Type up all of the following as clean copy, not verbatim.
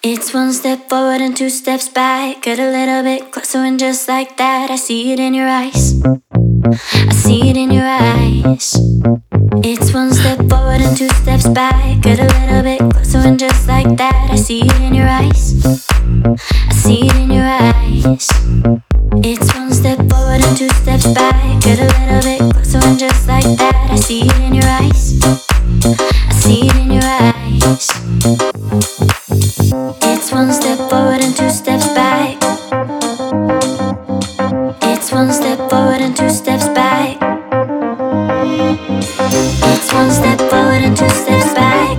It's one step forward and two steps back. Get a little bit closer and just like that, I see it in your eyes. I see it in your eyes. It's one step forward and two steps back. Get a little bit closer and just like that, I see it in your eyes. I see it in your eyes. It's one step forward and two steps back. Get a little bit closer and just like that, I see it in your eyes. I see it in your eyes. It's one step forward and two steps back. It's one step forward and two steps back. It's one step forward and two steps back.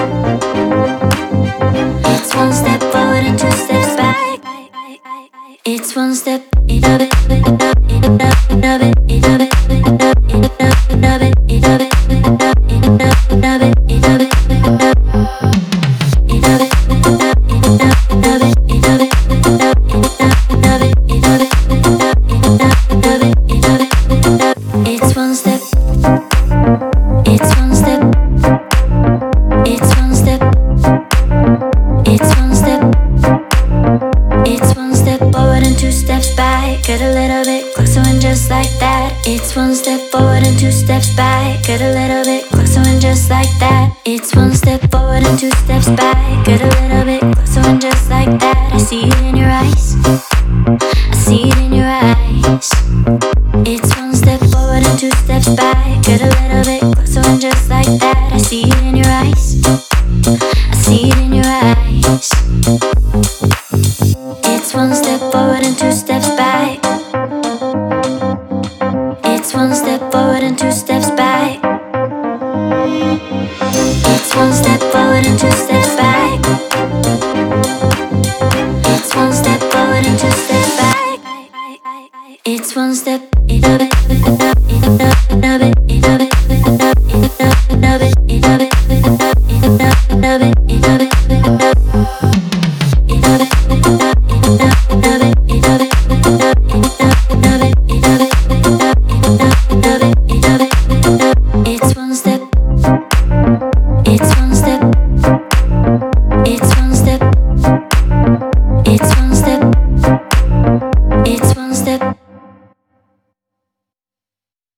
It's one step forward and two steps back. It's one step. Get a little bit closer and just like that. It's one step forward and two steps back. Get a little bit closer and just like that. It's one step forward and two steps back. Get a little bit closer and just like that. I see it in your eyes. I see it in your eyes. It's one step forward and two steps back. Get a little bit closer and just like that. I see it in your eyes. I see it in your eyes. It's one step forward and two steps back. It's one step forward and two steps back. It's one step forward and two steps back. It's one step forward and two steps back. It's one step.